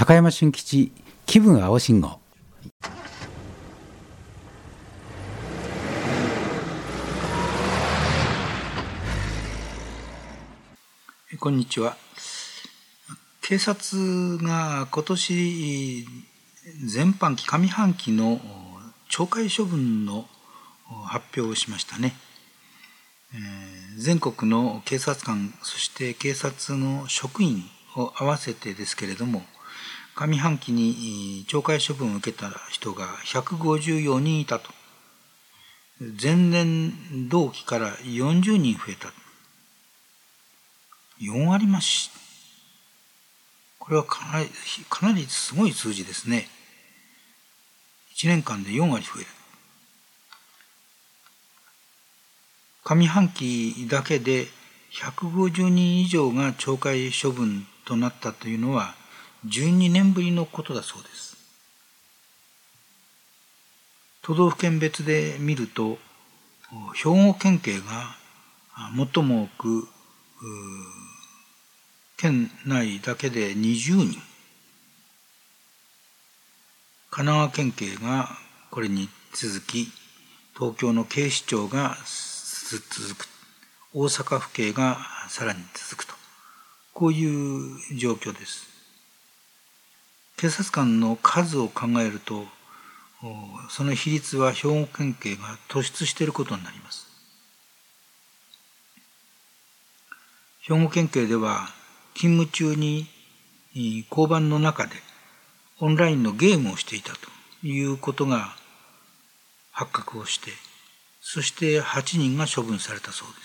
高山俊吉気分青信号。 こんにちは。警察が今年前半期上半期の懲戒処分の発表をしましたね。全国の警察官そして警察の職員を合わせてですけれども、上半期に懲戒処分を受けた人が154人いたと。前年同期から40人増えた。4割増し。これはかなりすごい数字ですね。1年間で4割増える。上半期だけで150人以上が懲戒処分となったというのは12年ぶりのことだそうです。都道府県別で見ると、兵庫県警が最も多く、県内だけで20人、神奈川県警がこれに続き、東京の警視庁が続く、大阪府警がさらに続くと、こういう状況です。警察官の数を考えると、その比率は兵庫県警が突出していることになります。兵庫県警では勤務中に交番の中でオンラインのゲームをしていたということが発覚をして、そして8人が処分されたそうです。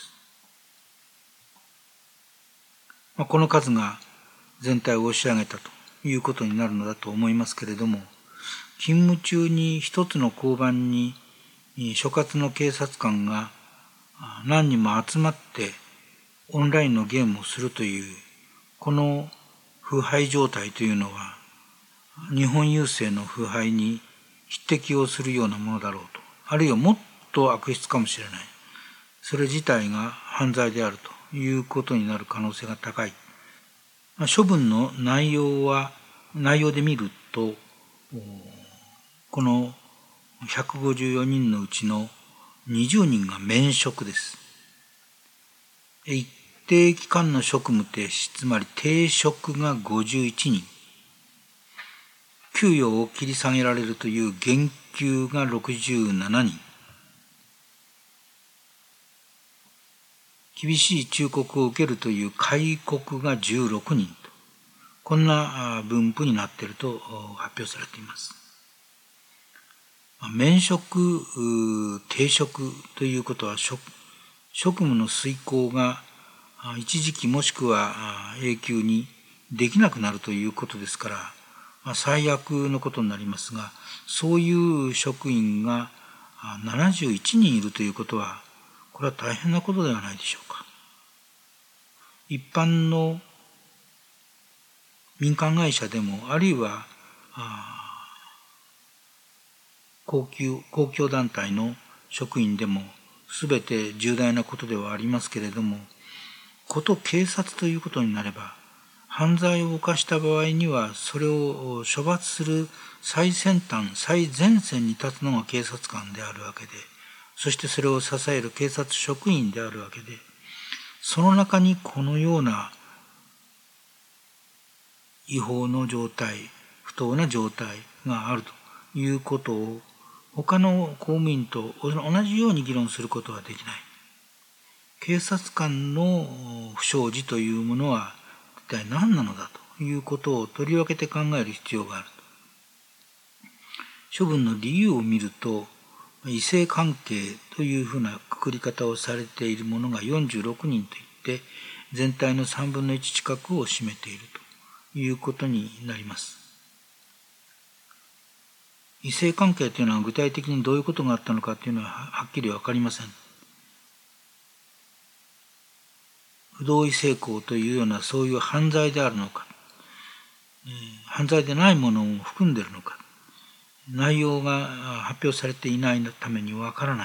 この数が全体を押し上げたということになるのだと思いますけれども、勤務中に一つの交番に所轄の警察官が何人も集まってオンラインのゲームをするという、この腐敗状態というのは日本郵政の腐敗に匹敵をするようなものだろうと、あるいはもっと悪質かもしれない、それ自体が犯罪であるということになる可能性が高い。処分の内容で見ると、この154人のうちの20人が免職です。一定期間の職務停止、つまり停職が51人、給与を切り下げられるという減給が67人、厳しい忠告を受けるという戒告が16人と、こんな分布になっていると発表されています。免職、停職ということは職務の遂行が一時期もしくは永久にできなくなるということですから、最悪のことになりますが、そういう職員が71人いるということは、これは大変なことではないでしょうか。一般の民間会社でも、あるいは公共団体の職員でも全て重大なことではありますけれども、こと警察ということになれば、犯罪を犯した場合にはそれを処罰する最先端、最前線に立つのが警察官であるわけで、そしてそれを支える警察職員であるわけで、その中にこのような違法の状態、不当な状態があるということを他の公務員と同じように議論することはできない。警察官の不祥事というものは一体何なのだということを取り分けて考える必要があると。処分の理由を見ると、異性関係というふうなくくり方をされているものが46人といって、全体の3分の1近くを占めているということになります。異性関係というのは具体的にどういうことがあったのかというのははっきりわかりません。不同意性交というようなそういう犯罪であるのか、犯罪でないものを含んでいるのか、内容が発表されていないためにわからない。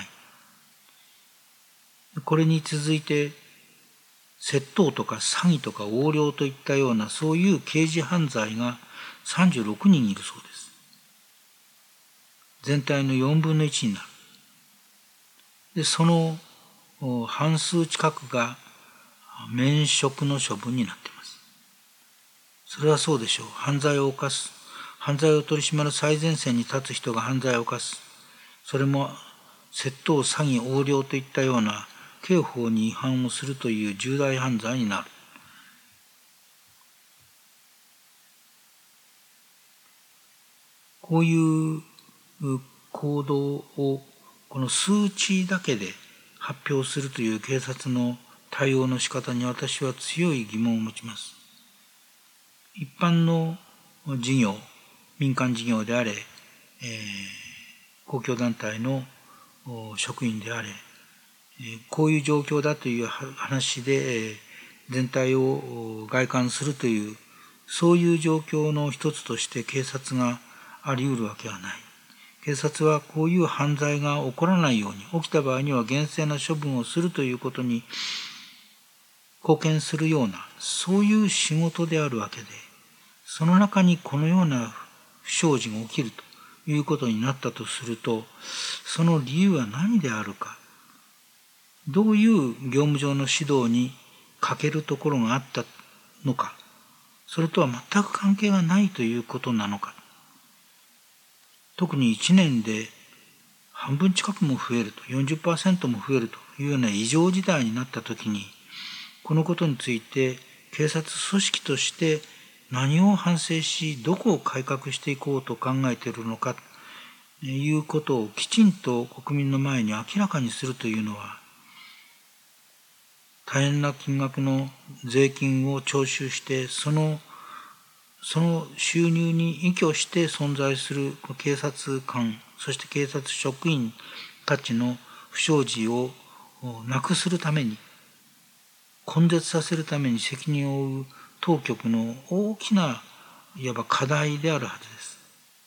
これに続いて窃盗とか詐欺とか横領といったようなそういう刑事犯罪が 36人いるそうです。全体の4分の1になる。で、その半数近くが免職の処分になっています。それはそうでしょう。犯罪を取り締まる最前線に立つ人が犯罪を犯す。それも窃盗、詐欺、横領といったような刑法に違反をするという重大犯罪になる。こういう行動をこの数値だけで発表するという警察の対応の仕方に私は強い疑問を持ちます。一般の事業、民間事業であれ、公共団体の職員であれ、こういう状況だという話で全体を概観するという、そういう状況の一つとして警察があり得るわけはない。警察はこういう犯罪が起こらないように、起きた場合には厳正な処分をするということに貢献するような、そういう仕事であるわけで、その中にこのような不祥事が起きるということになったとすると、その理由は何であるか、どういう業務上の指導に欠けるところがあったのか、それとは全く関係がないということなのか。特に1年で半分近くも増えると、40% も増えるというような異常事態になったときに、このことについて警察組織として何を反省し、どこを改革していこうと考えているのかということをきちんと国民の前に明らかにするというのは、大変な金額の税金を徴収して、その収入に依拠して存在する警察官、そして警察職員たちの不祥事をなくするために、根絶させるために責任を負う当局の大きないわば課題であるはずです。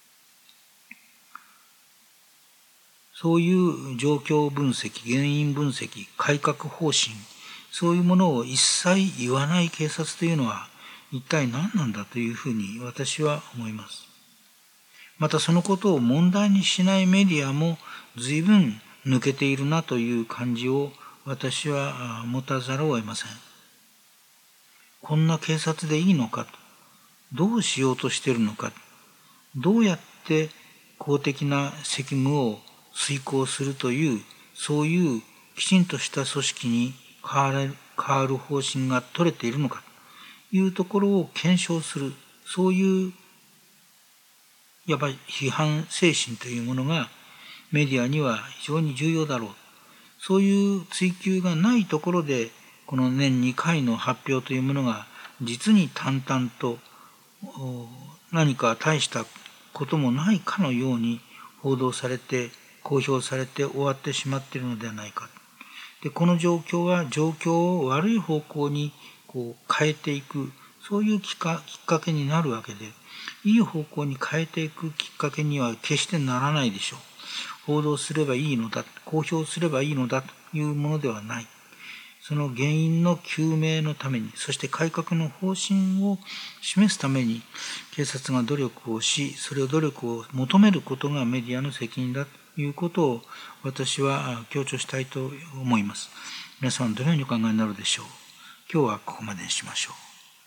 そういう状況分析、原因分析、改革方針、そういうものを一切言わない警察というのは一体何なんだというふうに私は思います。またそのことを問題にしないメディアも随分抜けているなという感じを私は持たざるを得ません。こんな警察でいいのか、どうしようとしているのか、どうやって公的な責務を遂行するという、そういうきちんとした組織に変わる方針が取れているのかというところを検証する、そういうやっぱり批判精神というものがメディアには非常に重要だろう。そういう追求がないところで、この年2回の発表というものが実に淡々と何か大したこともないかのように報道されて、公表されて終わってしまっているのではないか。で、この状況は状況を悪い方向に変えていく、そういうきっかけになるわけで、いい方向に変えていくきっかけには決してならないでしょう。報道すればいいのだ、公表すればいいのだというものではない。その原因の究明のために、そして改革の方針を示すために、警察が努力をし、それを努力を求めることがメディアの責任だということを私は強調したいと思います。皆さんどのようにお考えになるでしょう。今日はここまでにしましょう。